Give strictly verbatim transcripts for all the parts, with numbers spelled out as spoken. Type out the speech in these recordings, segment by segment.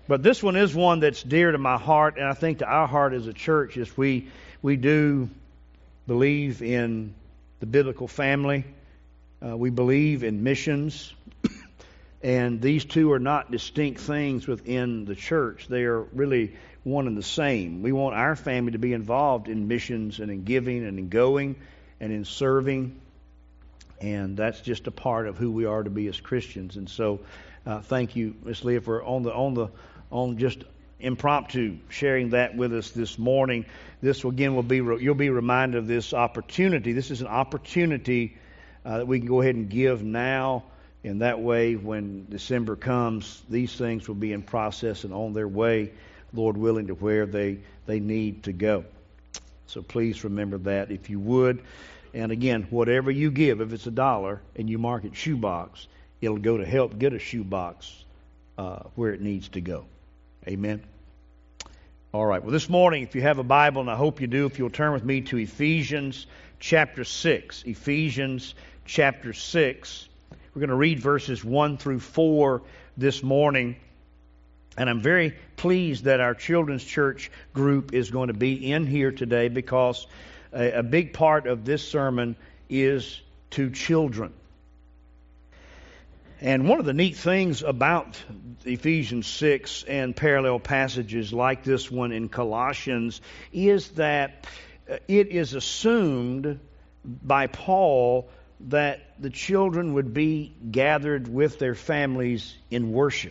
But this one is one that's dear to my heart, and I think to our heart as a church, is we we do believe in the biblical family. Uh, we believe in missions. And these two are not distinct things within the church. They are really one and the same. We want our family to be involved in missions and in giving and in going and in serving. And that's just a part of who we are to be as Christians. And so uh, thank you, Miss Leah, for on the on the on just impromptu sharing that with us this morning. This again will be you'll be reminded of this opportunity. This is an opportunity uh, that we can go ahead and give now. And that way, when December comes, these things will be in process and on their way, Lord willing, to where they, they need to go. So please remember that if you would. And again, whatever you give, if it's a dollar and you mark it shoebox, it'll go to help get a shoebox uh, where it needs to go. Amen. All right. Well, this morning, if you have a Bible, and I hope you do, if you'll turn with me to Ephesians chapter six. Ephesians chapter six. We're going to read verses one through four this morning. And I'm very pleased that our children's church group is going to be in here today, because a, a big part of this sermon is to children. And one of the neat things about Ephesians six and parallel passages like this one in Colossians is that it is assumed by Paul that the children would be gathered with their families in worship,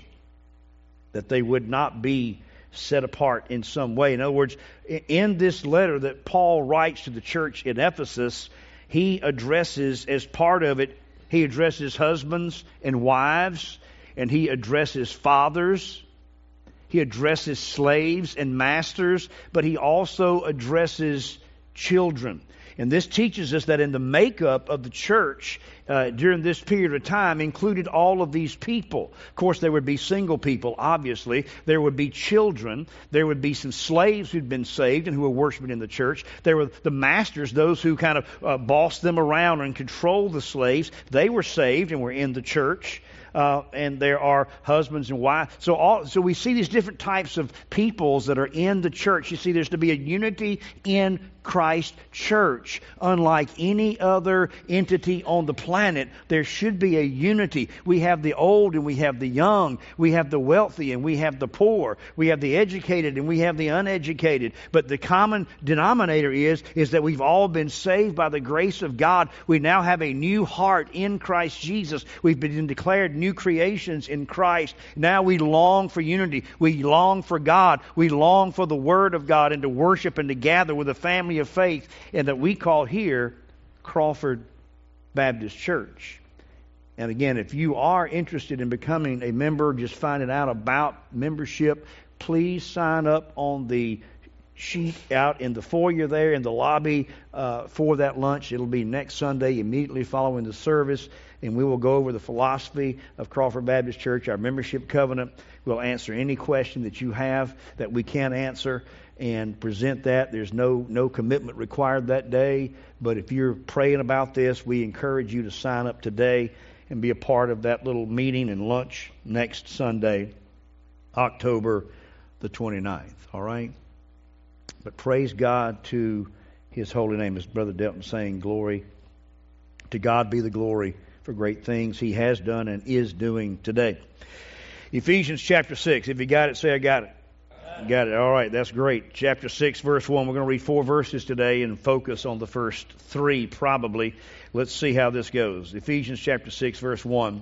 that they would not be set apart in some way. In other words, in this letter that Paul writes to the church in Ephesus, he addresses, as part of it, he addresses husbands and wives, and he addresses fathers, he addresses slaves and masters, but he also addresses children. And this teaches us that in the makeup of the church uh, during this period of time included all of these people. Of course, there would be single people, obviously. There would be children. There would be some slaves who'd been saved and who were worshiping in the church. There were the masters, those who kind of uh, bossed them around and controlled the slaves. They were saved and were in the church. Uh, and there are husbands and wives. So all, so we see these different types of peoples that are in the church. You see, there's to be a unity in Christ church. Unlike any other entity on the planet, there should be a unity. We have the old and we have the young. We have the wealthy and we have the poor. We have the educated and we have the uneducated. But the common denominator is, is that we've all been saved by the grace of God. We now have a new heart in Christ Jesus. We've been declared new creations in Christ. Now we long for unity. We long for God. We long for the Word of God and to worship and to gather with a family of faith, and that we call here Crawford Baptist Church. And again, if you are interested in becoming a member, just finding out about membership, please sign up on the sheet out in the foyer there in the lobby uh, for that lunch. It'll be next Sunday immediately following the service, and we will go over the philosophy of Crawford Baptist Church, our membership covenant. We'll answer any question that you have that we can't answer and present that. There's no no commitment required that day, but if you're praying about this, we encourage you to sign up today and be a part of that little meeting and lunch next Sunday, October the twenty-ninth. All right? But praise God to His holy name. As Brother Delton saying, glory to God be the glory for great things He has done and is doing today. Ephesians chapter six. If you got it, say I got it. Got it. All right, that's great. Chapter six, verse one. We're going to read four verses today and focus on the first three probably. Let's see how this goes. Ephesians chapter six, verse one.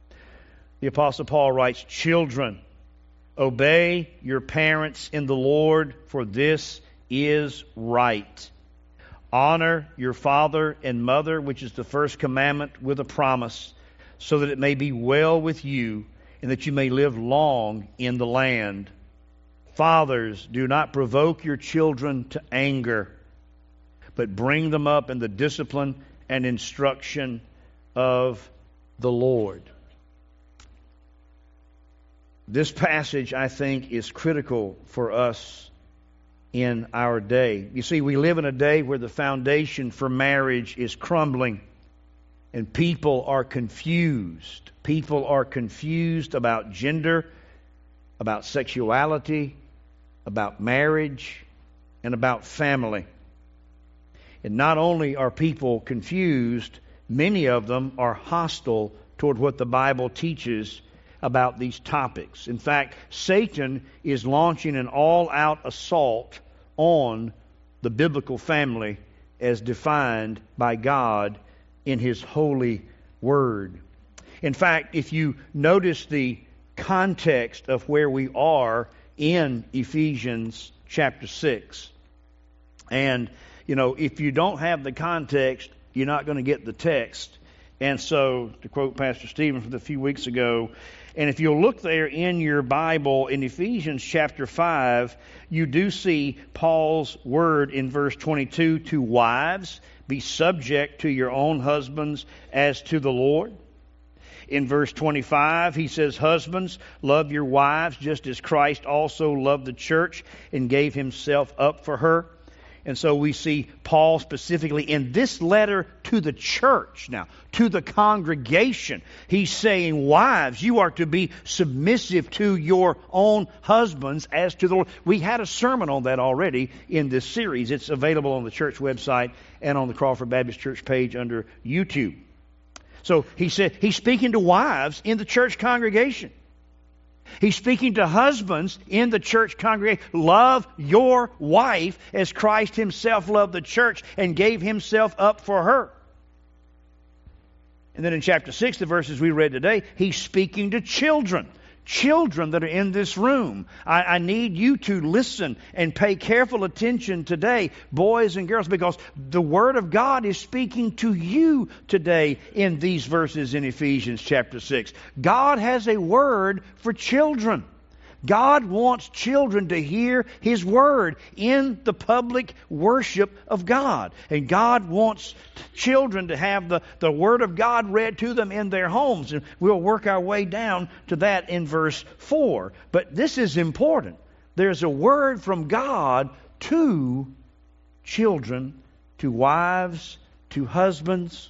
The Apostle Paul writes, "Children, obey your parents in the Lord, for this is right. Honor your father and mother, which is the first commandment with a promise, so that it may be well with you and that you may live long in the land. Fathers, do not provoke your children to anger, but bring them up in the discipline and instruction of the Lord." This passage, I think, is critical for us in our day. You see, we live in a day where the foundation for marriage is crumbling, and people are confused. People are confused about gender. about sexuality, about marriage, and about family. And not only are people confused, many of them are hostile toward what the Bible teaches about these topics. In fact, Satan is launching an all-out assault on the biblical family as defined by God in His holy word. In fact, if you notice the context of where we are in Ephesians chapter six, and, you know, if you don't have the context, you're not going to get the text. And so, to quote Pastor Stephen from a few weeks ago, and if you'll look there in your Bible, in Ephesians chapter five, you do see Paul's word in verse twenty-two to wives, be subject to your own husbands as to the Lord. In verse twenty-five, he says, husbands, love your wives just as Christ also loved the church and gave himself up for her. And so we see Paul specifically in this letter to the church now, to the congregation. He's saying, wives, you are to be submissive to your own husbands as to the Lord. We had a sermon on that already in this series. It's available on the church website and on the Crawford Baptist Church page under YouTube. So he said he's speaking to wives in the church congregation. He's speaking to husbands in the church congregation. Love your wife as Christ himself loved the church and gave himself up for her. And then in chapter six, the verses we read today, he's speaking to children. Children that are in this room. I, I need you to listen and pay careful attention today, boys and girls, because the Word of God is speaking to you today in these verses in Ephesians chapter six. God has a word for children. God wants children to hear His Word in the public worship of God. And God wants children to have the, the Word of God read to them in their homes. And we'll work our way down to that in verse four. But this is important. There's a word from God to children, to wives, to husbands,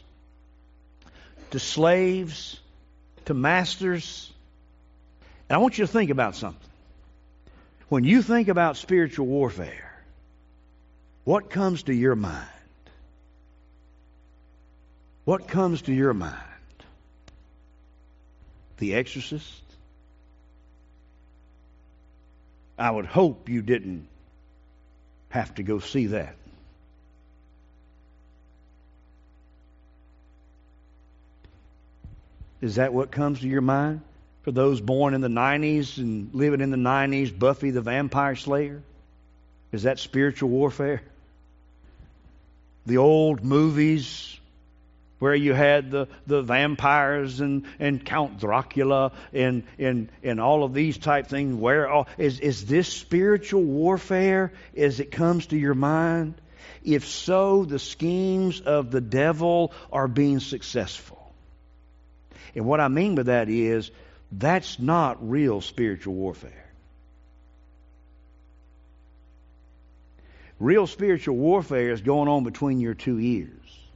to slaves, to masters. And I want you to think about something. When you think about spiritual warfare, what comes to your mind? What comes to your mind? The Exorcist? I would hope you didn't have to go see that. Is that what comes to your mind? For those born in the nineties and living in the nineties, Buffy the Vampire Slayer? Is that spiritual warfare? The old movies where you had the, the vampires and, and Count Dracula and, and, and all of these type things. Where all, is, is this spiritual warfare as it comes to your mind? If so, the schemes of the devil are being successful. And what I mean by that is, that's not real spiritual warfare. Real spiritual warfare is going on between your two ears.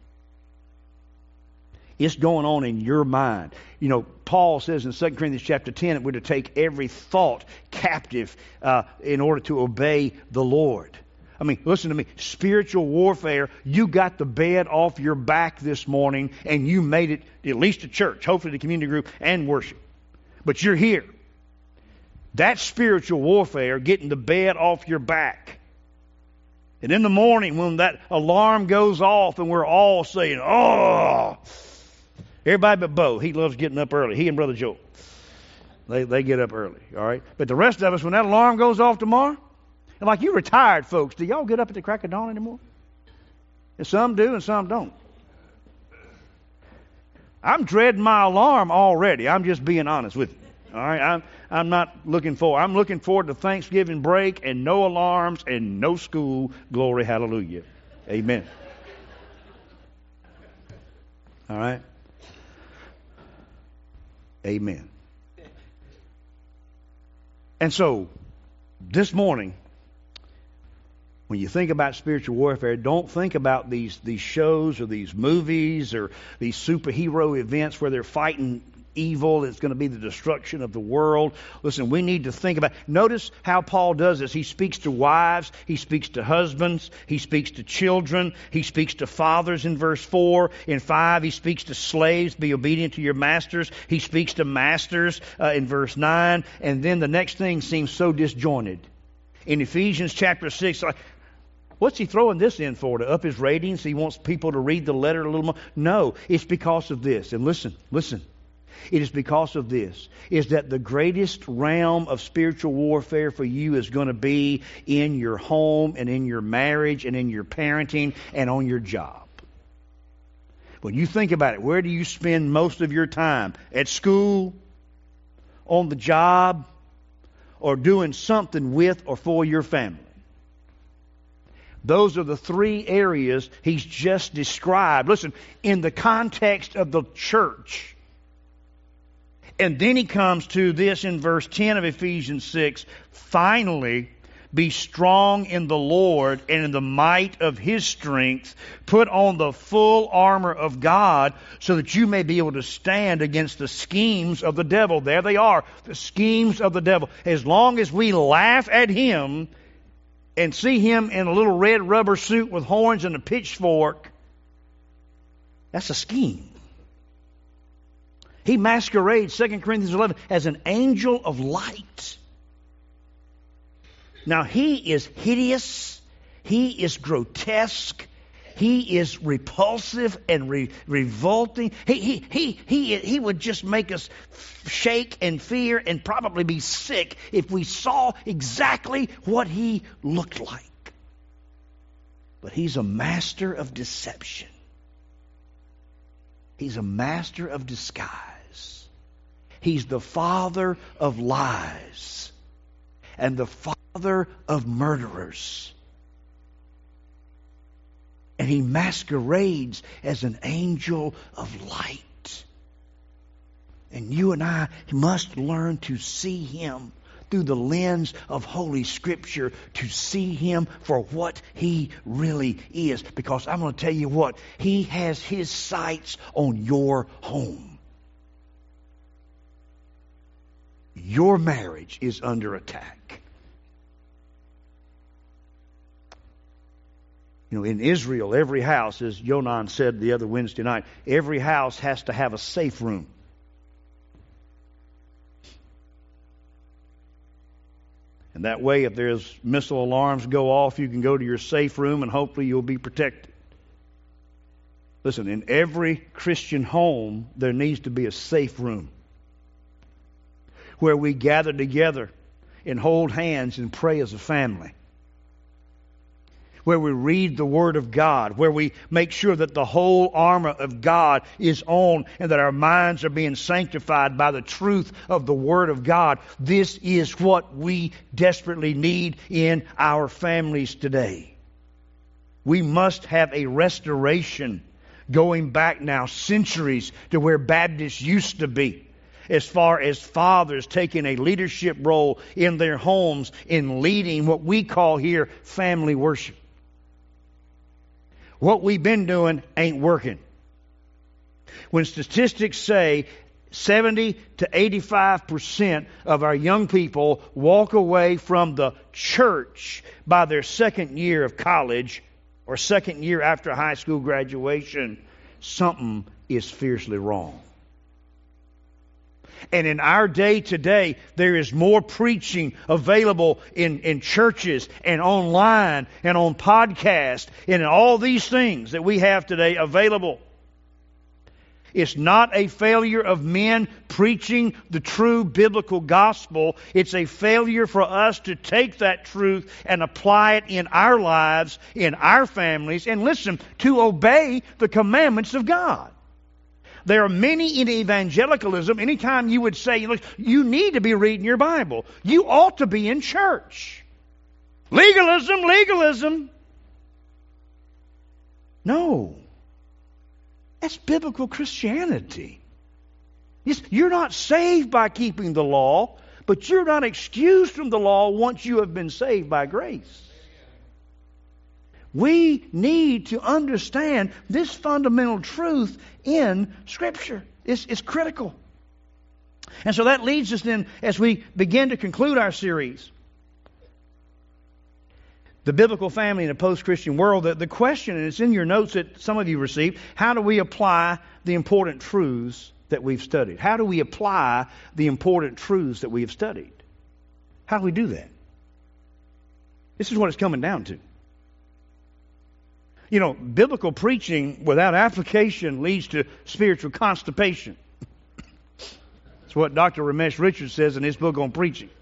It's going on in your mind. You know, Paul says in Second Corinthians chapter ten that we're to take every thought captive uh, in order to obey the Lord. I mean, listen to me. Spiritual warfare, you got the bed off your back this morning and you made it at least to church, hopefully the community group and worship. But you're here. That's spiritual warfare, getting the bed off your back. And in the morning when that alarm goes off and we're all saying, oh, everybody but Bo, he loves getting up early. He and Brother Joel, they, they get up early, all right? But the rest of us, when that alarm goes off tomorrow, and like you retired folks, do y'all get up at the crack of dawn anymore? And some do and some don't. I'm dreading my alarm already. I'm just being honest with you. All right, I'm I'm not looking forward. I'm looking forward to Thanksgiving break and no alarms and no school. Glory, hallelujah, amen. All right, amen. And so, this morning, when you think about spiritual warfare, don't think about these, these shows or these movies or these superhero events where they're fighting evil. It's going to be the destruction of the world. Listen, we need to think about. Notice how Paul does this. He speaks to wives. He speaks to husbands. He speaks to children. He speaks to fathers in verse four. In five, he speaks to slaves. Be obedient to your masters. He speaks to masters uh, in verse nine. And then the next thing seems so disjointed. In Ephesians chapter six, like, what's he throwing this in for? To up his ratings? He wants people to read the letter a little more? No, it's because of this. And listen, listen. It is because of this, is that the greatest realm of spiritual warfare for you is going to be in your home and in your marriage and in your parenting and on your job. When you think about it, where do you spend most of your time? At school, on the job, or doing something with or for your family? Those are the three areas he's just described. Listen, in the context of the church. And then he comes to this in verse ten of Ephesians six. Finally, be strong in the Lord and in the might of His strength. Put on the full armor of God so that you may be able to stand against the schemes of the devil. There they are, the schemes of the devil. As long as we laugh at him and see him in a little red rubber suit with horns and a pitchfork, that's a scheme. He masquerades, Second Corinthians eleven, as an angel of light. Now, he is hideous. He is grotesque. He is repulsive and re- revolting. He, he, he, he, he would just make us shake and fear and probably be sick if we saw exactly what he looked like. But he's a master of deception. He's a master of disguise. He's the father of lies and the father of murderers. And he masquerades as an angel of light. And you and I must learn to see him through the lens of Holy Scripture, to see him for what he really is. Because I'm going to tell you what, he has his sights on your home. Your marriage is under attack. You know, in Israel, every house, as Yonan said the other Wednesday night, every house has to have a safe room. And that way, if there's missile alarms go off, you can go to your safe room and hopefully you'll be protected. Listen, in every Christian home, there needs to be a safe room where we gather together and hold hands and pray as a family. Where we read the Word of God, where we make sure that the whole armor of God is on and that our minds are being sanctified by the truth of the Word of God. This is what we desperately need in our families today. We must have a restoration going back now centuries to where Baptists used to be, as far as fathers taking a leadership role in their homes in leading what we call here family worship. What we've been doing ain't working. When statistics say seventy to eighty-five percent of our young people walk away from the church by their second year of college or second year after high school graduation, something is fiercely wrong. And in our day today, there is more preaching available in, in churches and online and on podcasts and in all these things that we have today available. It's not a failure of men preaching the true biblical gospel. It's a failure for us to take that truth and apply it in our lives, in our families, and listen, to obey the commandments of God. There are many in evangelicalism, anytime you would say, look, you need to be reading your Bible. You ought to be in church. Legalism, legalism. No. That's biblical Christianity. You're not saved by keeping the law, but you're not excused from the law once you have been saved by grace. We need to understand this fundamental truth in Scripture. It's, it's critical. And so that leads us then, as we begin to conclude our series, The Biblical Family in a Post-Christian World, the, the question, and it's in your notes that some of you received, how do we apply the important truths that we've studied? How do we apply the important truths that we have studied? How do we do that? This is what it's coming down to. You know, biblical preaching without application leads to spiritual constipation. That's what Doctor Ramesh Richards says in his book on preaching.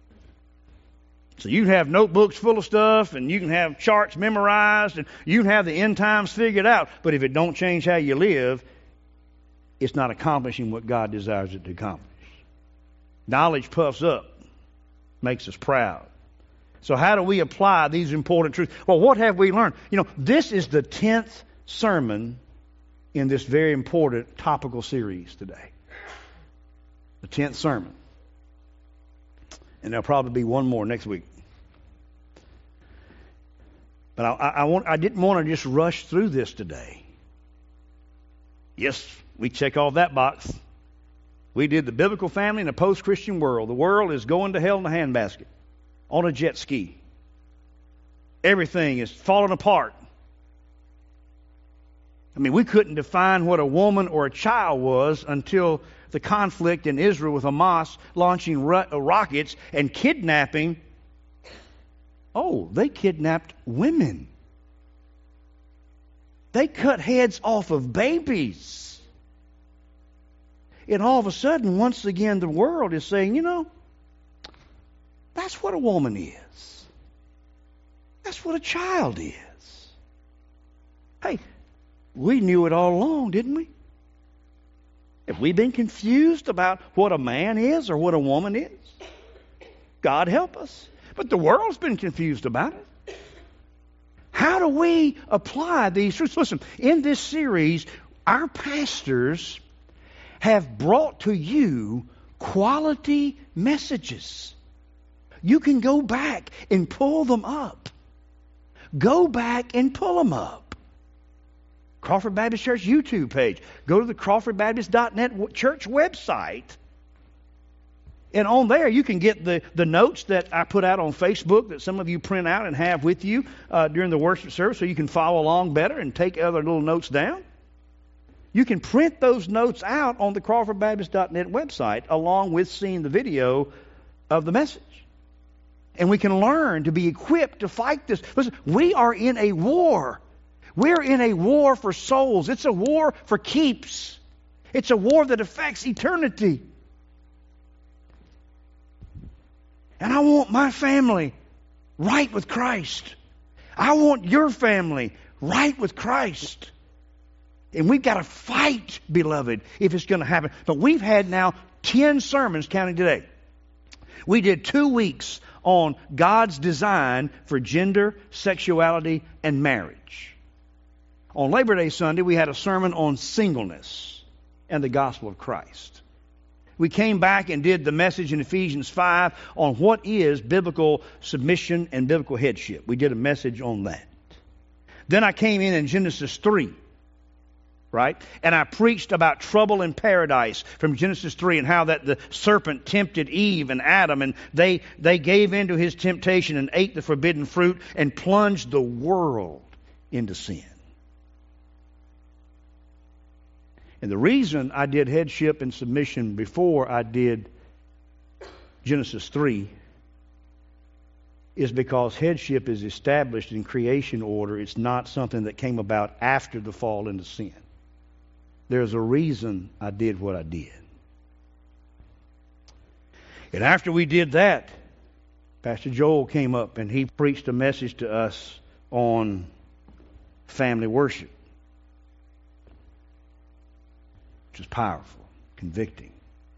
So you can have notebooks full of stuff, and you can have charts memorized, and you can have the end times figured out. But if it don't change how you live, it's not accomplishing what God desires it to accomplish. Knowledge puffs up, makes us proud. So how do we apply these important truths? Well, what have we learned? You know, this is the tenth sermon in this very important topical series today. The tenth sermon. And there'll probably be one more next week. But I, I, I, want, I didn't want to just rush through this today. Yes, we check off that box. We did the biblical family in a post-Christian world. The world is going to hell in a handbasket on a jet ski. Everything is falling apart. I mean, we couldn't define what a woman or a child was until the conflict in Israel with Hamas launching ro- rockets and kidnapping. Oh, they kidnapped women. They cut heads off of babies. And all of a sudden, once again, the world is saying, you know, that's what a woman is. That's what a child is. Hey, we knew it all along, didn't we? Have we been confused about what a man is or what a woman is? God help us. But the world's been confused about it. How do we apply these truths? Listen, in this series, our pastors have brought to you quality messages. You can go back and pull them up. Go back and pull them up. Crawford Baptist Church YouTube page. Go to the crawford baptist dot net church website. And on there you can get the, the notes that I put out on Facebook that some of you print out and have with you uh, during the worship service so you can follow along better and take other little notes down. You can print those notes out on the crawford baptist dot net website along with seeing the video of the message. And we can learn to be equipped to fight this. Listen, we are in a war. We're in a war for souls. It's a war for keeps. It's a war that affects eternity. And I want my family right with Christ. I want your family right with Christ. And we've got to fight, beloved, if it's going to happen. But we've had now ten sermons counting today. We did two weeks on God's design for gender, sexuality, and marriage. On Labor Day Sunday, we had a sermon on singleness and the gospel of Christ. We came back and did the message in Ephesians five on what is biblical submission and biblical headship. We did a message on that. Then I came in in Genesis three, right? And I preached about trouble in paradise from Genesis three and how that the serpent tempted Eve and Adam, and they, they gave in to his temptation and ate the forbidden fruit and plunged the world into sin. And the reason I did headship and submission before I did Genesis three is because headship is established in creation order. It's not something that came about after the fall into sin. There's a reason I did what I did. And after we did that, Pastor Joel came up and he preached a message to us on family worship. Which is powerful, convicting.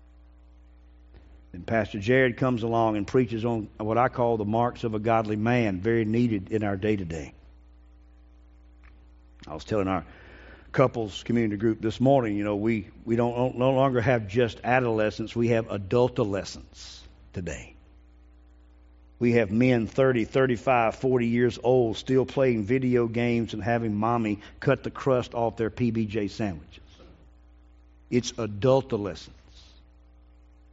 And Pastor Jared comes along and preaches on what I call the marks of a godly man, very needed in our day-to-day. I was telling our couples community group this morning, you know, we, we don't no longer have just adolescents, we have adultolescents today. We have men thirty, thirty-five, forty years old still playing video games and having mommy cut the crust off their P B J sandwiches. It's adultolescence.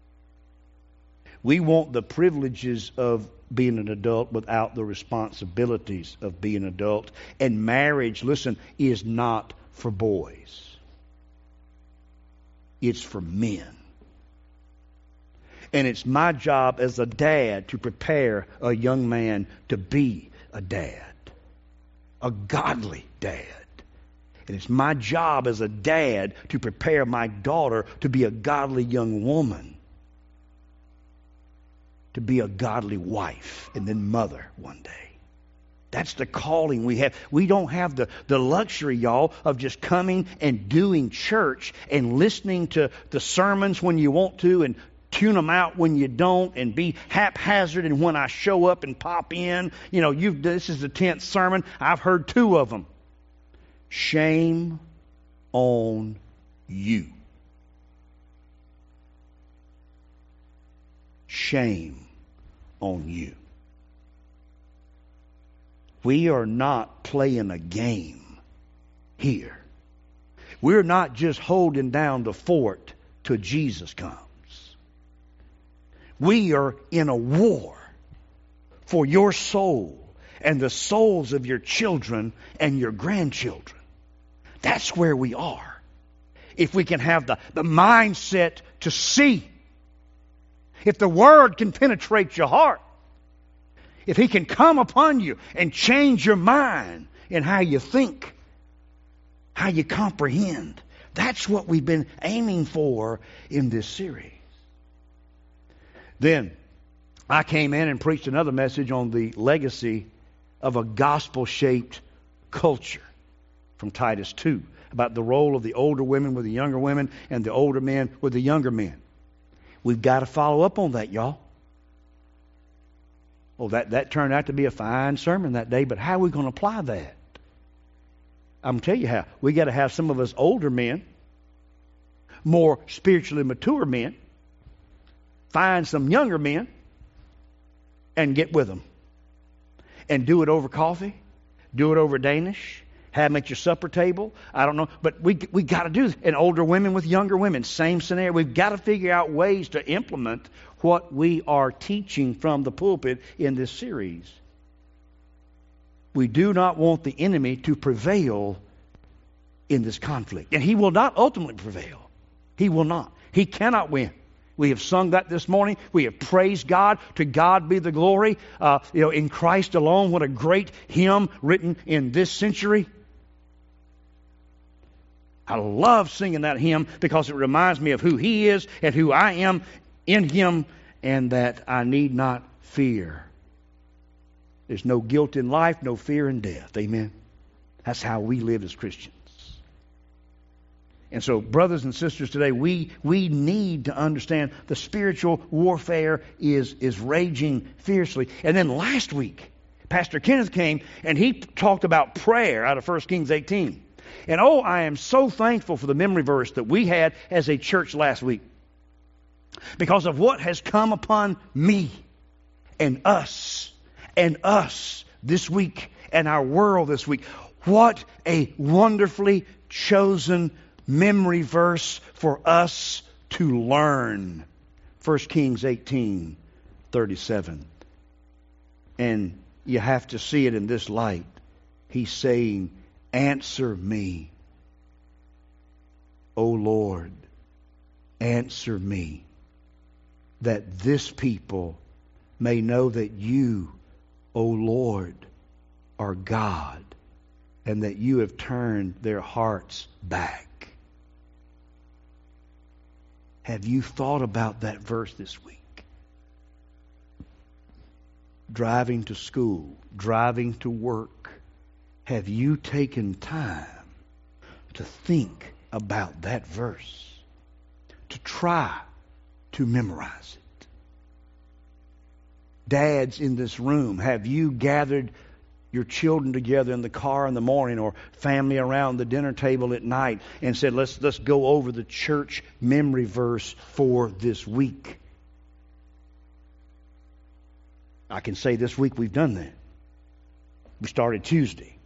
We want the privileges of being an adult without the responsibilities of being an adult. And marriage, listen, is not for boys. It's for men. And it's my job as a dad to prepare a young man to be a dad. A godly dad. And it's my job as a dad to prepare my daughter to be a godly young woman. To be a godly wife and then mother one day. That's the calling we have. We don't have the, the luxury, y'all, of just coming and doing church and listening to the sermons when you want to and tune them out when you don't and be haphazard. And when I show up and pop in, you know, you've this is the tenth sermon. I've heard two of them. Shame on you. Shame on you. We are not playing a game here. We're not just holding down the fort till Jesus comes. We are in a war for your soul and the souls of your children and your grandchildren. That's where we are. If we can have the, the mindset to see. If the Word can penetrate your heart. If He can come upon you and change your mind in how you think. How you comprehend. That's what we've been aiming for in this series. Then I came in and preached another message on the legacy of a gospel-shaped culture from Titus two, about the role of the older women with the younger women and the older men with the younger men. We've got to follow up on that, y'all. Oh, that, that turned out to be a fine sermon that day, but how are we going to apply that? I'm going to tell you how. We got to have some of us older men, more spiritually mature men, find some younger men, and get with them. And do it over coffee. Do it over Danish. Have them at your supper table. I don't know. But we we got to do this. And older women with younger women. Same scenario. We've got to figure out ways to implement what we are teaching from the pulpit in this series. We do not want the enemy to prevail in this conflict. And he will not ultimately prevail. He will not. He cannot win. We have sung that this morning. We have praised God. To God be the glory. Uh, you know, in Christ alone. What a great hymn written in this century. I love singing that hymn because it reminds me of who He is and who I am in Him, and that I need not fear. There's no guilt in life, no fear in death. Amen. That's how we live as Christians. And so, brothers and sisters, today we we need to understand the spiritual warfare is is raging fiercely. And then last week, Pastor Kenneth came and he talked about prayer out of First Kings eighteen. And oh, I am so thankful for the memory verse that we had as a church last week. Because of what has come upon me and us and us this week and our world this week. What a wonderfully chosen memory verse for us to learn. First Kings eighteen thirty-seven. And you have to see it in this light. He's saying, answer me, O Lord, answer me, that this people may know that you, O Lord, are God, and that you have turned their hearts back. Have you thought about that verse this week? Driving to school, driving to work. Have you taken time to think about that verse? To try to memorize it? Dads in this room, have you gathered your children together in the car in the morning or family around the dinner table at night and said, let's, let's go over the church memory verse for this week? I can say this week we've done that. We started Tuesday.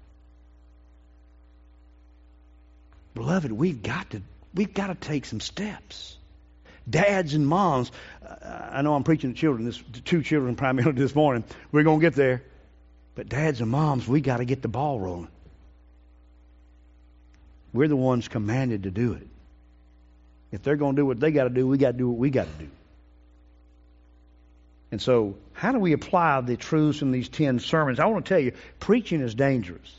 Beloved, we've got to we've got to take some steps. Dads and moms, uh, I know I'm preaching to children, this, to two children primarily this morning. We're going to get there. But dads and moms, we got to get the ball rolling. We're the ones commanded to do it. If they're going to do what they got to do, we got to do what we got to do. And so, how do we apply the truths in these ten sermons? I want to tell you, preaching is dangerous.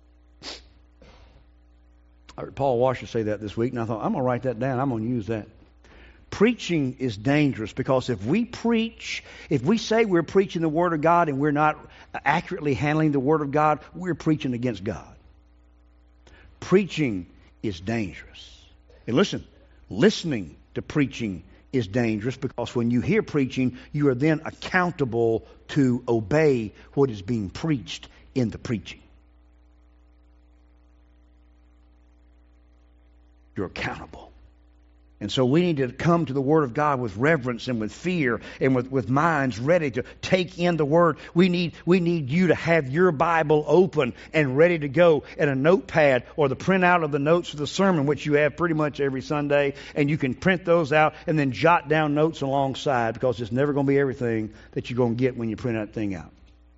I heard Paul Washer say that this week, and I thought, I'm going to write that down. I'm going to use that. Preaching is dangerous because if we preach, if we say we're preaching the Word of God and we're not accurately handling the Word of God, we're preaching against God. Preaching is dangerous. And listen, listening to preaching is dangerous because when you hear preaching, you are then accountable to obey what is being preached in the preaching. You're accountable. And so we need to come to the Word of God with reverence and with fear and with, with minds ready to take in the Word. We need, we need you to have your Bible open and ready to go, and a notepad or the printout of the notes of the sermon, which you have pretty much every Sunday, and you can print those out and then jot down notes alongside, because it's never going to be everything that you're going to get when you print that thing out.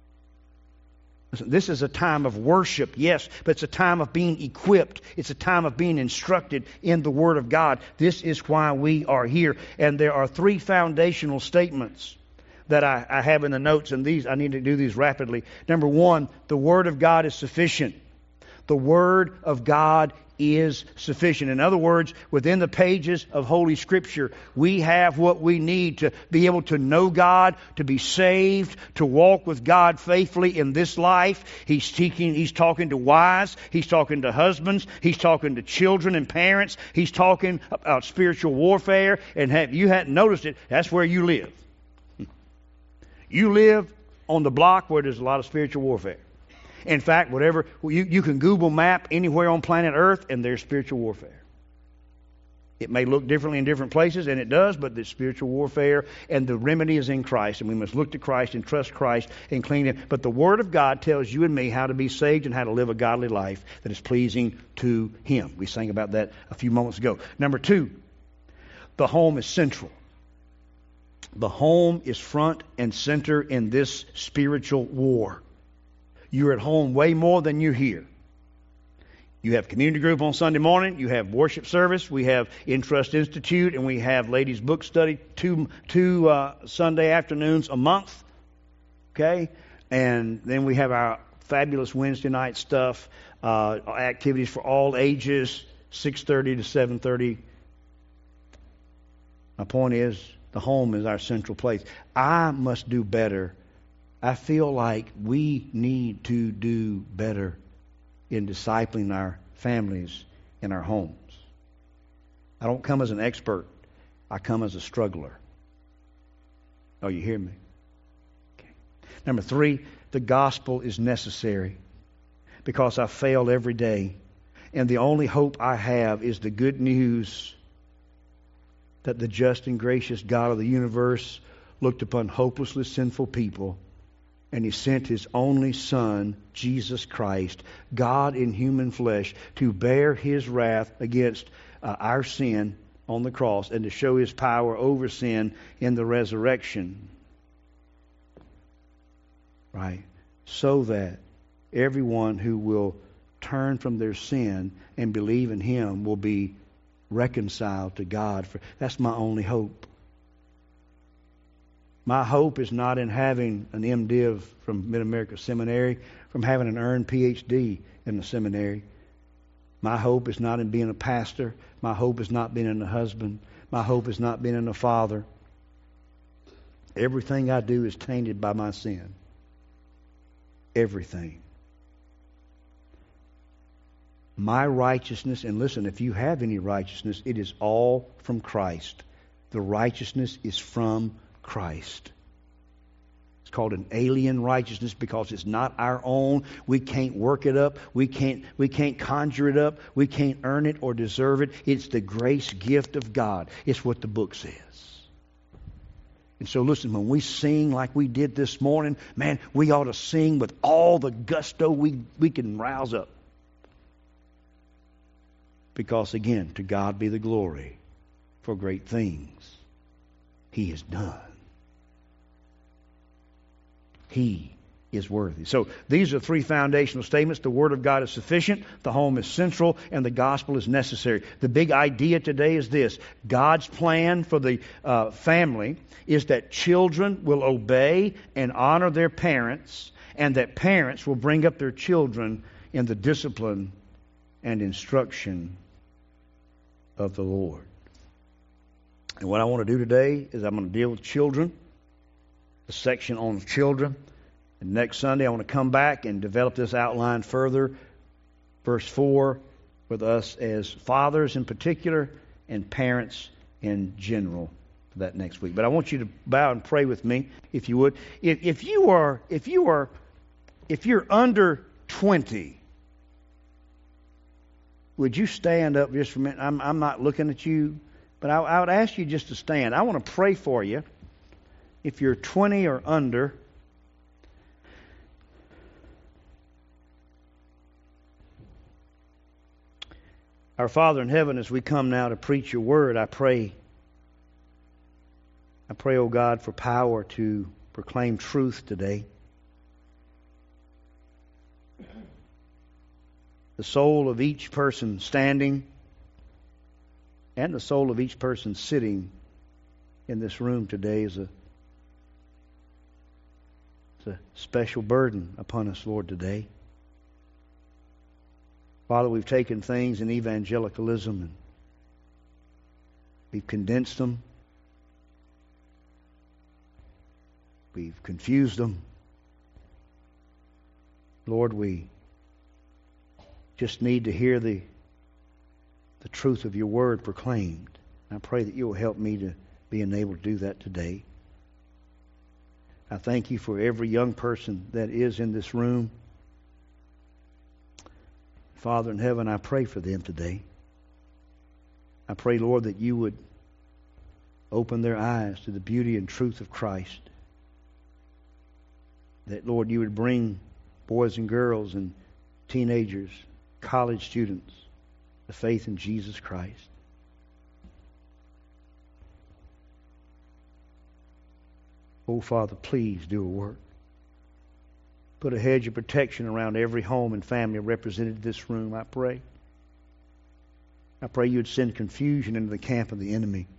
Listen, this is a time of worship, yes, but it's a time of being equipped. It's a time of being instructed in the Word of God. This is why we are here. And there are three foundational statements that I, I have in the notes, and these I need to do these rapidly. Number one, the Word of God is sufficient. The Word of God is sufficient. In other words, within the pages of Holy Scripture, we have what we need to be able to know God, to be saved, to walk with God faithfully in this life. He's teaching, he's talking to wives, he's talking to husbands, he's talking to children and parents, he's talking about spiritual warfare, and have you hadn't noticed it, that's where you live. You live on the block where there's a lot of spiritual warfare. In fact, whatever you, you can Google map anywhere on planet Earth, and there's spiritual warfare. It may look differently in different places, and it does, but there's spiritual warfare, and the remedy is in Christ, and we must look to Christ and trust Christ and cling to Him. But the Word of God tells you and me how to be saved and how to live a godly life that is pleasing to Him. We sang about that a few moments ago. Number two, the home is central. The home is front and center in this spiritual war. You're at home way more than you're here. You have community group on Sunday morning. You have worship service. We have Intrust Institute, and we have ladies' book study two two uh, Sunday afternoons a month. Okay, and then we have our fabulous Wednesday night stuff, uh, activities for all ages, six thirty to seven thirty. My point is, the home is our central place. I must do better. I feel like we need to do better in discipling our families in our homes. I don't come as an expert. I come as a struggler. Oh, you hear me? Okay. Number three, the gospel is necessary because I fail every day. And the only hope I have is the good news that the just and gracious God of the universe looked upon hopelessly sinful people, and He sent His only Son, Jesus Christ, God in human flesh, to bear His wrath against uh, our sin on the cross and to show His power over sin in the resurrection. Right? So that everyone who will turn from their sin and believe in Him will be reconciled to God. For that's my only hope. My hope is not in having an MDiv from Mid-America Seminary, from having an earned P H D in the seminary. My hope is not in being a pastor. My hope is not being in a husband. My hope is not being in a father. Everything I do is tainted by my sin. Everything. My righteousness, and listen, if you have any righteousness, it is all from Christ. The righteousness is from Christ. It's called an alien righteousness because it's not our own. We can't work it up. We can't, we can't conjure it up. We can't earn it or deserve it. It's the grace gift of God. It's what the book says. And so listen, when we sing like we did this morning, man, we ought to sing with all the gusto we, we can rouse up. Because again, to God be the glory for great things He has done. He is worthy. So these are three foundational statements. The Word of God is sufficient, the home is central, and the gospel is necessary. The big idea today is this. God's plan for the uh, family is that children will obey and honor their parents, and that parents will bring up their children in the discipline and instruction of the Lord. And what I want to do today is I'm going to deal with children, the section on children. And next Sunday I want to come back and develop this outline further. Verse four, with us as fathers in particular and parents in general for that next week. But I want you to bow and pray with me, if you would. If, if you are, if you are, if you're under twenty, would you stand up just for a minute? I'm, I'm not looking at you, but I, I would ask you just to stand. I want to pray for you. If you're twenty or under, our Father in heaven, as we come now to preach your word, I pray, I pray, oh God, for power to proclaim truth today. The soul of each person standing and the soul of each person sitting in this room today is a, is a special burden upon us, Lord, today. Father, we've taken things in evangelicalism and we've condensed them. We've confused them. Lord, we just need to hear the, the truth of your word proclaimed. I pray that you will help me to be enabled to do that today. I thank you for every young person that is in this room. Father in heaven, I pray for them today. I pray, Lord, that you would open their eyes to the beauty and truth of Christ. That, Lord, you would bring boys and girls and teenagers, college students, to faith in Jesus Christ. Oh, Father, please do a work. Put a hedge of protection around every home and family represented in this room, I pray. I pray you would send confusion into the camp of the enemy.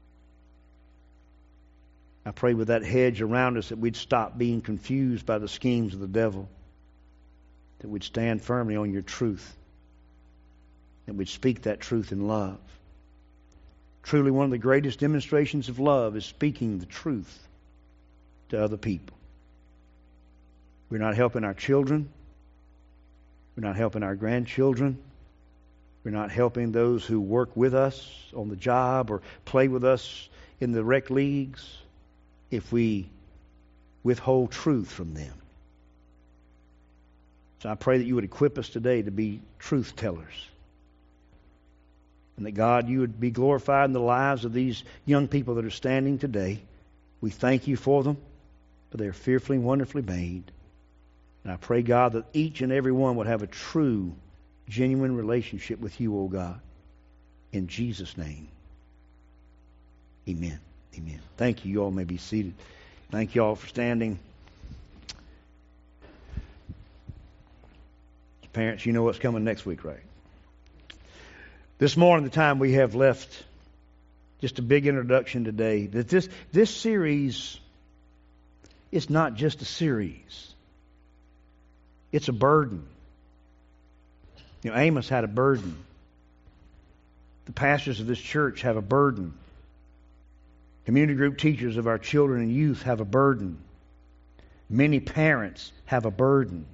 I pray with that hedge around us that we'd stop being confused by the schemes of the devil, that we'd stand firmly on your truth, that we'd speak that truth in love. Truly, one of the greatest demonstrations of love is speaking the truth to other people. We're not helping our children. We're not helping our grandchildren. We're not helping those who work with us on the job or play with us in the rec leagues if we withhold truth from them. So I pray that you would equip us today to be truth tellers. And that, God, you would be glorified in the lives of these young people that are standing today. We thank you for them, for they are fearfully and wonderfully made. And I pray, God, that each and every one would have a true, genuine relationship with you, O God. In Jesus' name. Amen. Amen. Thank you. You all may be seated. Thank you all for standing. Parents, you know what's coming next week, right? This morning, the time we have left, just a big introduction today. That this this series is not just a series. It's a burden. You know, Amos had a burden. The pastors of this church have a burden. Community group teachers of our children and youth have a burden. Many parents have a burden.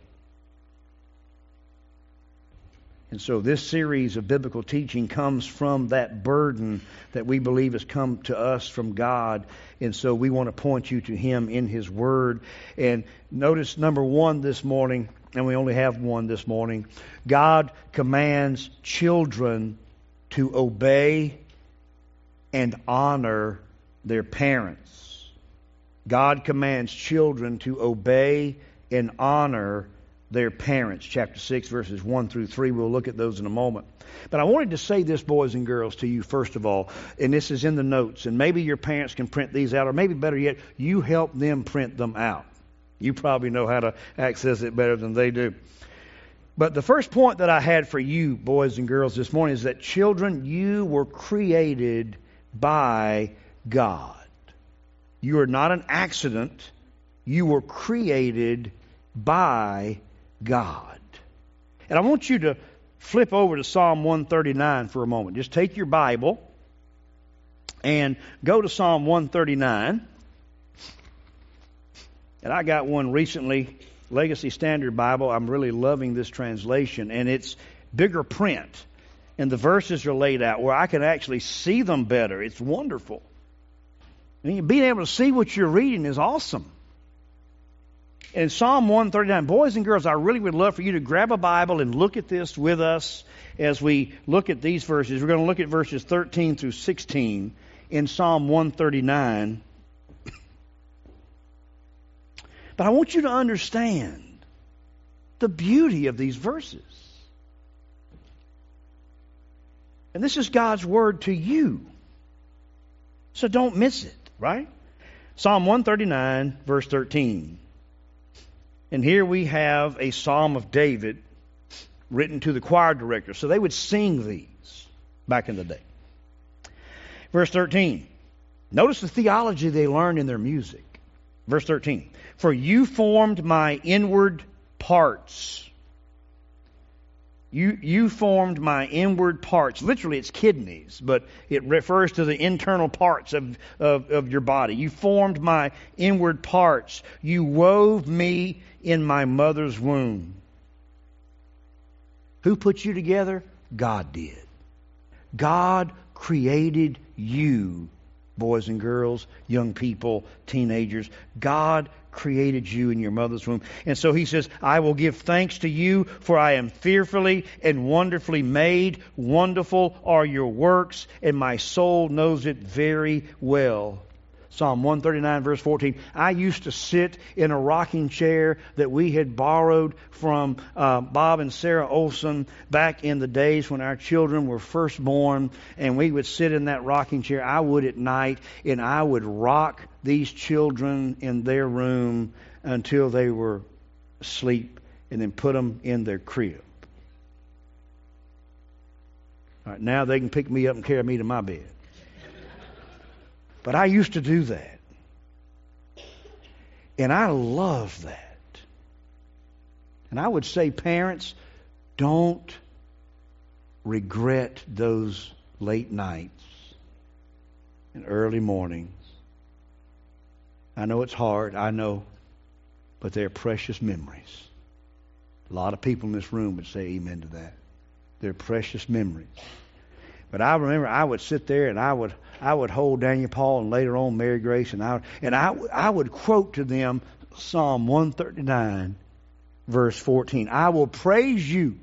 And so this series of biblical teaching comes from that burden that we believe has come to us from God. And so we want to point you to Him in His Word. And notice number one this morning, and we only have one this morning, God commands children to obey and honor their parents. God commands children to obey and honor their parents. Chapter six, verses one through three. We'll look at those in a moment. But I wanted to say this, boys and girls, to you first of all, and this is in the notes, and maybe your parents can print these out, or maybe better yet, you help them print them out. You probably know how to access it better than they do. But the first point that I had for you, boys and girls, this morning is that children, you were created by God. You are not an accident. You were created by God. And I want you to flip over to Psalm one thirty-nine for a moment. Just take your Bible and go to Psalm one thirty-nine. And I got one recently, Legacy Standard Bible. I'm really loving this translation, and it's bigger print, and the verses are laid out where I can actually see them better. It's wonderful. I mean, being able to see what you're reading is awesome. In Psalm one thirty-nine, boys and girls, I really would love for you to grab a Bible and look at this with us as we look at these verses. We're going to look at verses thirteen through sixteen in Psalm one thirty-nine. But I want you to understand the beauty of these verses. And this is God's word to you. So don't miss it, right? Psalm one thirty-nine, verse thirteen. And here we have a Psalm of David written to the choir director. So they would sing these back in the day. Verse thirteen. Notice the theology they learned in their music. Verse thirteen. For you formed my inward parts. You, you formed my inward parts. Literally, it's kidneys, but it refers to the internal parts of, of, of your body. You formed my inward parts. You wove me in my mother's womb. Who put you together? God did. God created you, boys and girls, young people, teenagers. God created you in your mother's womb. And so he says, I will give thanks to you, for I am fearfully and wonderfully made. Wonderful are your works, and my soul knows it very well. Psalm one thirty-nine, verse fourteen. I used to sit in a rocking chair that we had borrowed from uh, Bob and Sarah Olson back in the days when our children were first born, and we would sit in that rocking chair. I would at night, and I would rock these children in their room until they were asleep, and then put them in their crib. All right, now they can pick me up and carry me to my bed. But I used to do that. And I love that. And I would say, parents, don't regret those late nights and early mornings. I know it's hard, I know, but they're precious memories. A lot of people in this room would say amen to that. They're precious memories. But I remember I would sit there and I would I would hold Daniel Paul and later on Mary Grace and I and I I would quote to them Psalm one thirty-nine, verse fourteen. I will praise you.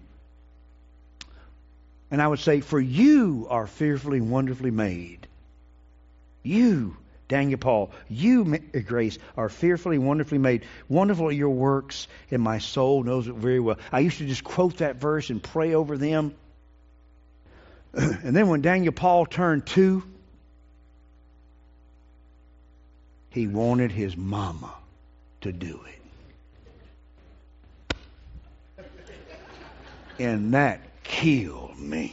And I would say, for you are fearfully and wonderfully made. You, Daniel Paul, you, Mary Grace, are fearfully and wonderfully made. Wonderful are your works, and my soul knows it very well. I used to just quote that verse and pray over them. And then when Daniel Paul turned two, he wanted his mama to do it. And that killed me.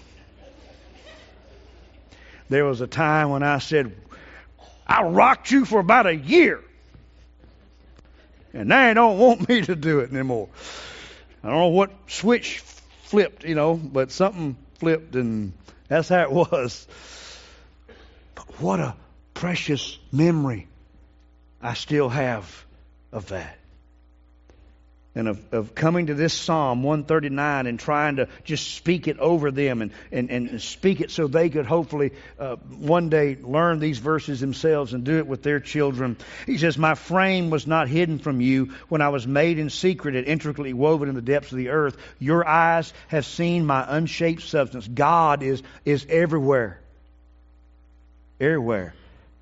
There was a time when I said, I rocked you for about a year. And now they don't want me to do it anymore. I don't know what switch flipped, you know, but something flipped and that's how it was. But what a precious memory I still have of that. And of, of coming to this Psalm one thirty-nine and trying to just speak it over them and, and, and speak it so they could hopefully uh, one day learn these verses themselves and do it with their children. He says, my frame was not hidden from you when I was made in secret and intricately woven in the depths of the earth. Your eyes have seen my unshaped substance. God is, is everywhere. Everywhere.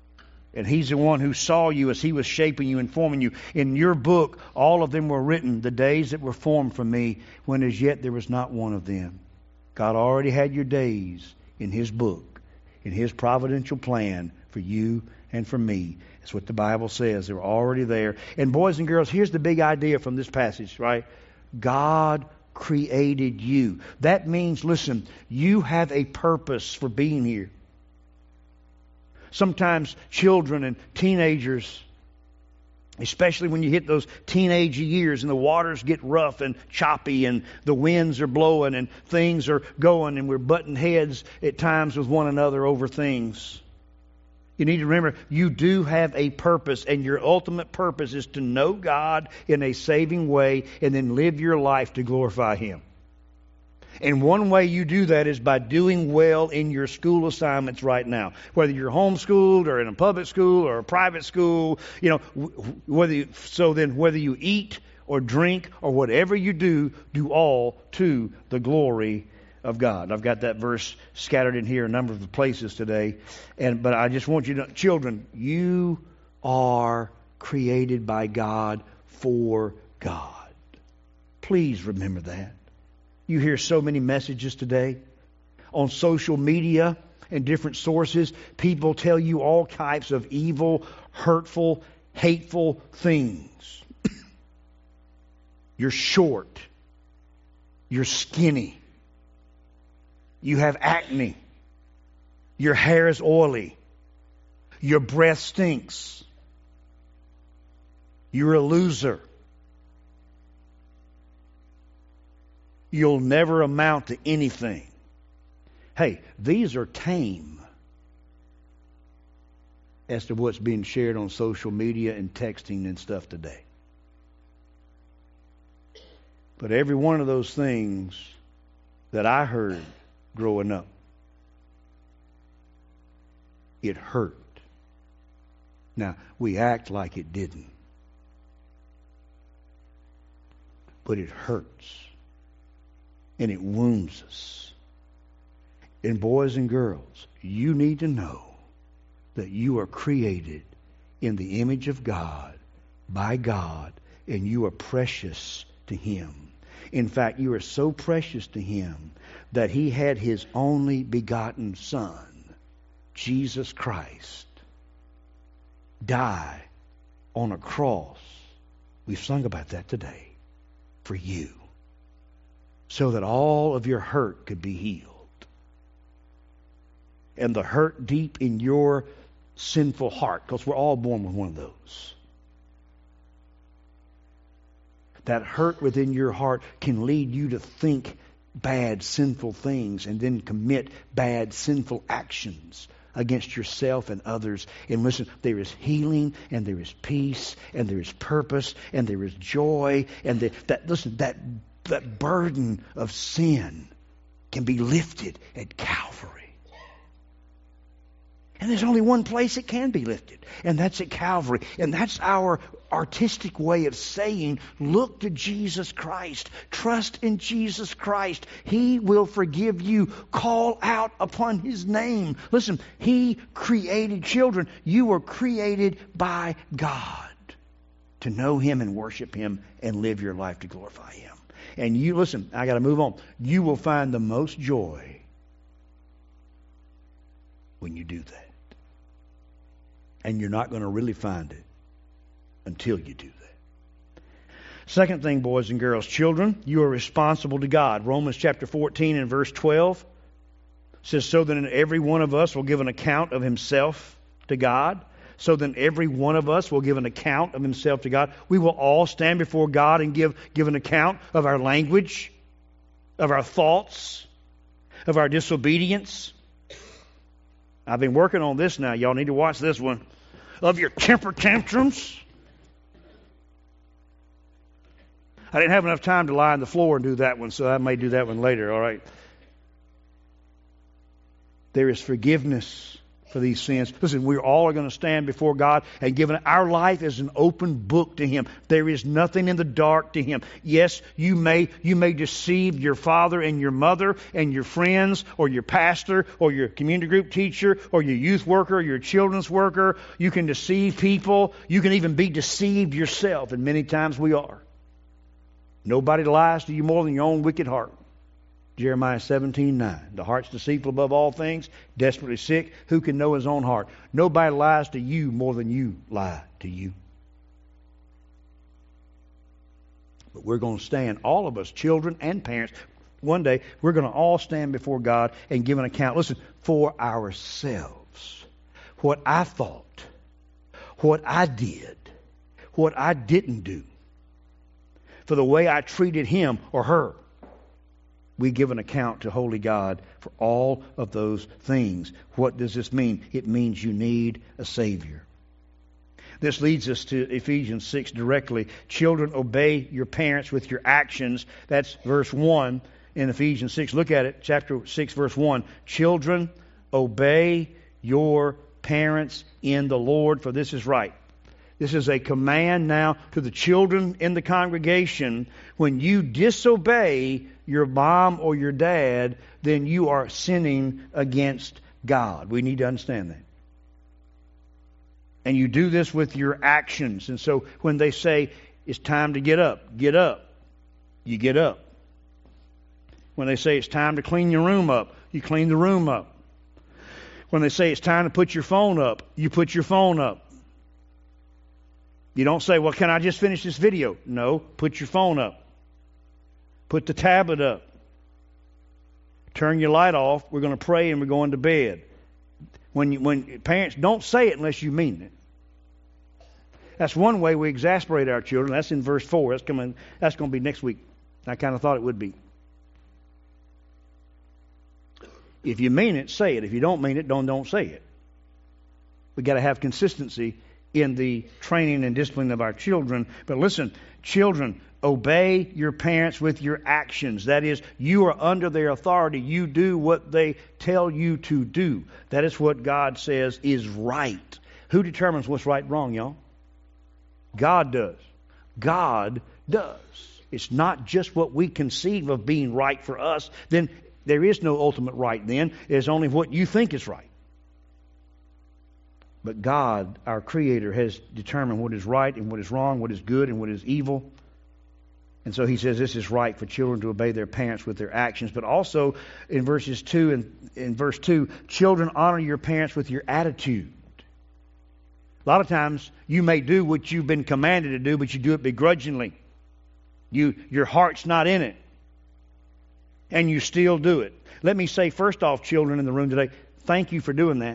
And He's the one who saw you as He was shaping you and forming you. In your book, all of them were written, the days that were formed for me, when as yet there was not one of them. God already had your days in His book, in His providential plan for you and for me. That's what the Bible says. They're already there. And boys and girls, here's the big idea from this passage, right? God created you. That means, listen, you have a purpose for being here. Sometimes children and teenagers, especially when you hit those teenage years and the waters get rough and choppy and the winds are blowing and things are going and we're butting heads at times with one another over things. You need to remember, you do have a purpose, and your ultimate purpose is to know God in a saving way and then live your life to glorify Him. And one way you do that is by doing well in your school assignments right now. Whether you're homeschooled or in a public school or a private school, you know, whether you, so then whether you eat or drink or whatever you do, do all to the glory of God. I've got that verse scattered in here a number of places today. And but I just want you to know, children, you are created by God for God. Please remember that. You hear so many messages today on social media and different sources. People tell you all types of evil, hurtful, hateful things. You're short. You're skinny. You have acne. Your hair is oily. Your breath stinks. You're a loser. You'll never amount to anything. Hey, these are tame as to what's being shared on social media and texting and stuff today. But every one of those things that I heard growing up, it hurt. Now, we act like it didn't. But it hurts. And it wounds us. And boys and girls, you need to know that you are created in the image of God, by God, and you are precious to Him. In fact, you are so precious to Him that He had His only begotten Son, Jesus Christ, die on a cross. We've sung about that today. For you. So that all of your hurt could be healed. And the hurt deep in your sinful heart, because we're all born with one of those. That hurt within your heart can lead you to think bad, sinful things and then commit bad, sinful actions against yourself and others. And listen, there is healing and there is peace and there is purpose and there is joy. And the, that listen, that that burden of sin can be lifted at Calvary. And there's only one place it can be lifted, and that's at Calvary. And that's our artistic way of saying, look to Jesus Christ. Trust in Jesus Christ. He will forgive you. Call out upon His name. Listen, He created children. You were created by God to know Him and worship Him and live your life to glorify Him. And you, listen, I got to move on. You will find the most joy when you do that. And you're not going to really find it until you do that. Second thing, boys and girls, children, you are responsible to God. Romans chapter fourteen and verse twelve says, so then every one of us will give an account of himself to God. So then every one of us will give an account of himself to God. We will all stand before God and give, give an account of our language, of our thoughts, of our disobedience. I've been working on this now. Y'all need to watch this one. Of your temper tantrums. I didn't have enough time to lie on the floor and do that one, so I may do that one later, all right? There is forgiveness for these sins. Listen, we all are going to stand before God and give our life as an open book to Him. There is nothing in the dark to Him. Yes, you may you may deceive your father and your mother and your friends or your pastor or your community group teacher or your youth worker or your children's worker. You can deceive people. You can even be deceived yourself, and many times we are. Nobody lies to you more than your own wicked heart. Jeremiah seventeen nine. The heart's deceitful above all things, desperately sick. Who can know his own heart? Nobody lies to you more than you lie to you. But we're going to stand, all of us, children and parents, one day we're going to all stand before God and give an account, listen, for ourselves. What I thought, what I did, what I didn't do, for the way I treated him or her. We give an account to Holy God for all of those things. What does this mean? It means you need a Savior. This leads us to Ephesians six directly. Children, obey your parents with your actions. That's verse one in Ephesians six. Look at it, chapter six, verse one. Children, obey your parents in the Lord, for this is right. This is a command now to the children in the congregation. When you disobey your mom or your dad, then you are sinning against God. We need to understand that. And you do this with your actions. And so when they say, it's time to get up, get up, you get up. When they say it's time to clean your room up, you clean the room up. When they say it's time to put your phone up, you put your phone up. You don't say, well, can I just finish this video? No, put your phone up. Put the tablet up. Turn your light off. We're going to pray and we're going to bed. When you, when parents don't say it unless you mean it. That's one way we exasperate our children. That's in verse four. That's coming. That's going to be next week. I kind of thought it would be. If you mean it, say it. If you don't mean it, don't don't say it. We got to have consistency in the training and discipline of our children. But listen, children, obey your parents with your actions. That is, you are under their authority. You do what they tell you to do. That is what God says is right. Who determines what's right and wrong, y'all? God does. God does. It's not just what we conceive of being right for us. Then there is no ultimate right then. It's only what you think is right. But God, our Creator, has determined what is right and what is wrong, what is good and what is evil. And so He says this is right for children to obey their parents with their actions. But also in verses two and in verse two, children, honor your parents with your attitude. A lot of times you may do what you've been commanded to do, but you do it begrudgingly. You, your heart's not in it. And you still do it. Let me say first off, children in the room today, thank you for doing that.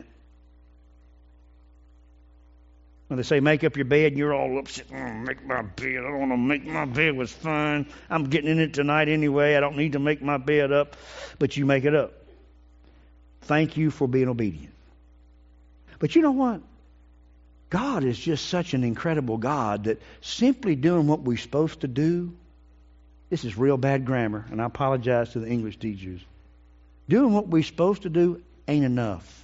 When they say make up your bed and you're all upset, oh, make my bed, I don't want to make my bed, was fine. I'm getting in it tonight anyway. I don't need to make my bed up. But you make it up. Thank you for being obedient. But you know what? God is just such an incredible God that simply doing what we're supposed to do, this is real bad grammar, and I apologize to the English teachers. Doing what we're supposed to do ain't enough.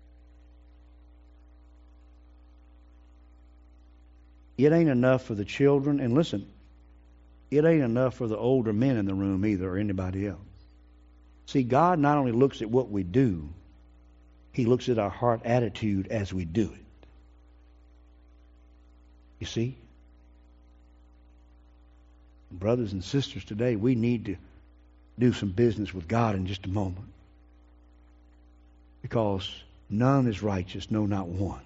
It ain't enough for the children. And listen, it ain't enough for the older men in the room either or anybody else. See, God not only looks at what we do, He looks at our heart attitude as we do it. You see? Brothers and sisters, today we need to do some business with God in just a moment. Because none is righteous, no, not one.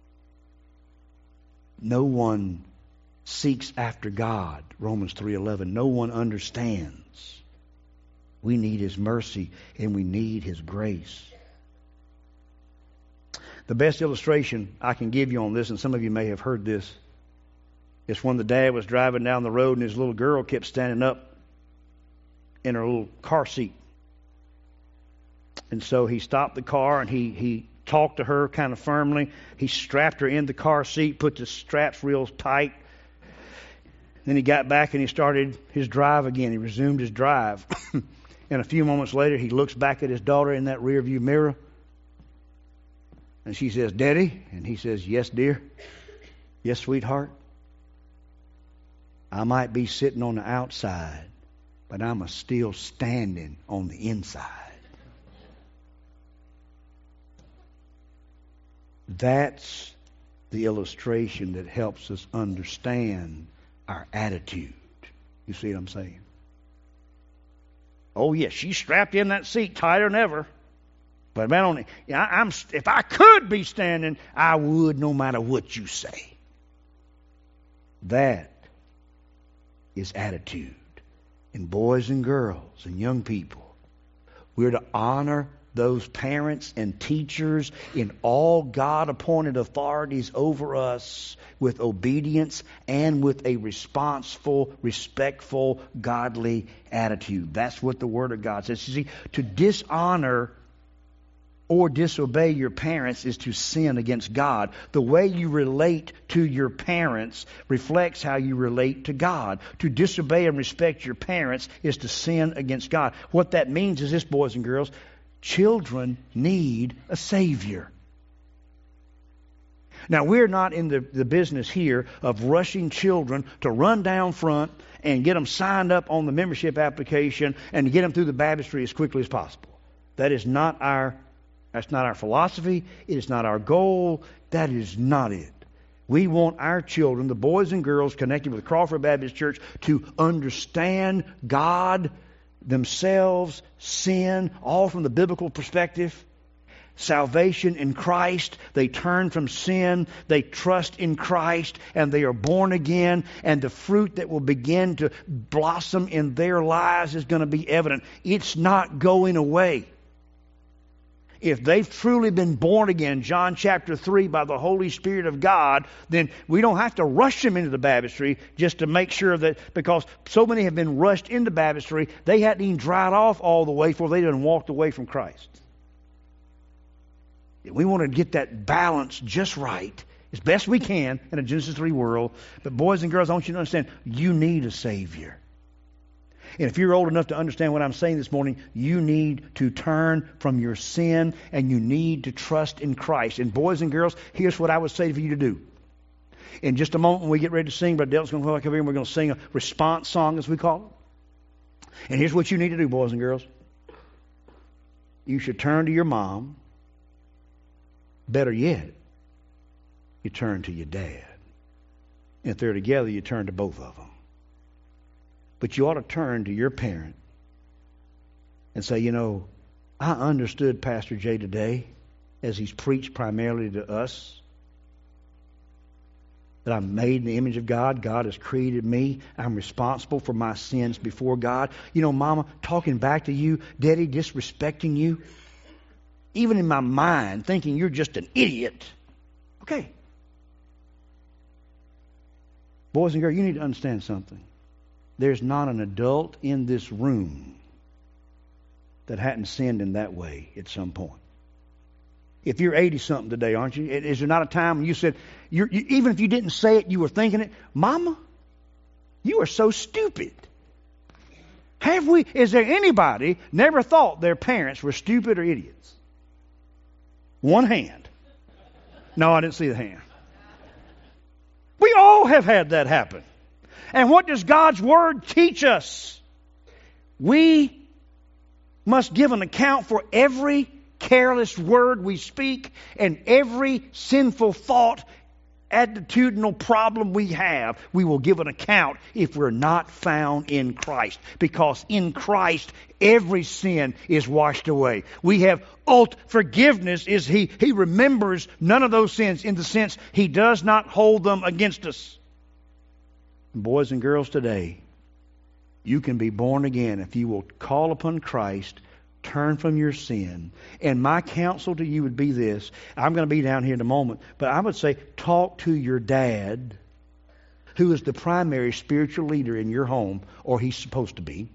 No one seeks after God, Romans three eleven. No one understands. We need His mercy and we need His grace. The best illustration I can give you on this, and some of you may have heard this, is when the dad was driving down the road and his little girl kept standing up in her little car seat. And so he stopped the car and he he talked to her kind of firmly. He strapped her in the car seat, put the straps real tight. Then he got back and he started his drive again. He resumed his drive. And a few moments later, he looks back at his daughter in that rear view mirror. And she says, Daddy? And he says, yes, dear. Yes, sweetheart. I might be sitting on the outside, but I'm still standing on the inside. That's the illustration that helps us understand our attitude. You see what I'm saying? Oh, yes, she's strapped in that seat tighter than ever. But man, only, I'm, if I could be standing, I would no matter what you say. That is attitude. And boys and girls and young people, we're to honor those parents and teachers in all God-appointed authorities over us with obedience and with a responsible, respectful, godly attitude. That's what the Word of God says. You see, to dishonor or disobey your parents is to sin against God. The way you relate to your parents reflects how you relate to God. To disobey and respect your parents is to sin against God. What that means is this, boys and girls, children need a Savior. Now, we're not in the, the business here of rushing children to run down front and get them signed up on the membership application and to get them through the baptistry as quickly as possible. That is not our That's not our philosophy. It is not our goal. That is not it. We want our children, the boys and girls connected with Crawford Baptist Church, to understand God, themselves, sin, all from the biblical perspective. Salvation in Christ. They turn from sin. They trust in Christ. And they are born again. And the fruit that will begin to blossom in their lives is going to be evident. It's not going away. If they've truly been born again, John chapter three, by the Holy Spirit of God, then we don't have to rush them into the baptistry just to make sure that, because so many have been rushed into baptistry, they hadn't even dried off all the way before they done walked away from Christ. We want to get that balance just right, as best we can in a Genesis three world. But boys and girls, I want you to understand, you need a Savior. And if you're old enough to understand what I'm saying this morning, you need to turn from your sin and you need to trust in Christ. And boys and girls, here's what I would say for you to do. In just a moment when we get ready to sing, Brother Del's going to come back over here and we're going to sing a response song, as we call it. And here's what you need to do, boys and girls. You should turn to your mom. Better yet, you turn to your dad. And if they're together, you turn to both of them. But you ought to turn to your parent and say, you know, I understood Pastor Jay today as he's preached primarily to us that I'm made in the image of God. God has created me. I'm responsible for my sins before God. You know, Mama, talking back to you, Daddy disrespecting you, even in my mind, thinking you're just an idiot. Okay. Boys and girls, you need to understand something. There's not an adult in this room that hadn't sinned in that way at some point. If you're eighty-something today, aren't you? Is there not a time when you said, you're, you, even if you didn't say it, you were thinking it, Mama, you are so stupid. Have we, is there anybody never thought their parents were stupid or idiots? One hand. No, I didn't see the hand. We all have had that happen. And what does God's Word teach us? We must give an account for every careless word we speak and every sinful thought, attitudinal problem we have. We will give an account if we're not found in Christ. Because in Christ, every sin is washed away. We have ult forgiveness. Is He, He remembers none of those sins in the sense He does not hold them against us. Boys and girls, today, you can be born again if you will call upon Christ, turn from your sin. And my counsel to you would be this. I'm going to be down here in a moment, but I would say talk to your dad, who is the primary spiritual leader in your home, or he's supposed to be.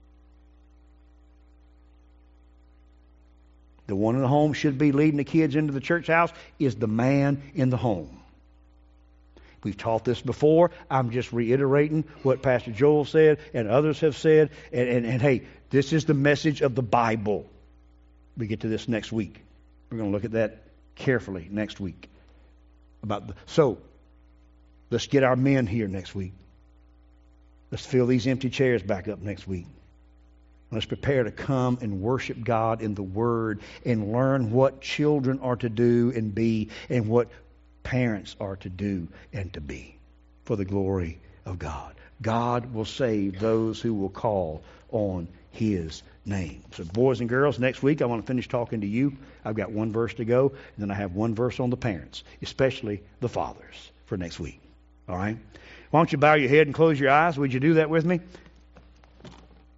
The one in the home should be leading the kids into the church house is the man in the home. We've taught this before. I'm just reiterating what Pastor Joel said and others have said. And, and, and hey, this is the message of the Bible. We get to this next week. We're going to look at that carefully next week. About the, so, let's get our men here next week. Let's fill these empty chairs back up next week. Let's prepare to come and worship God in the Word and learn what children are to do and be and what parents are to do and to be for the glory of God. God will save those who will call on His name. So boys and girls, next week I want to finish talking to you. I've got one verse to go, and then I have one verse on the parents, especially the fathers, for next week. All right? Why don't you bow your head and close your eyes? Would you do that with me?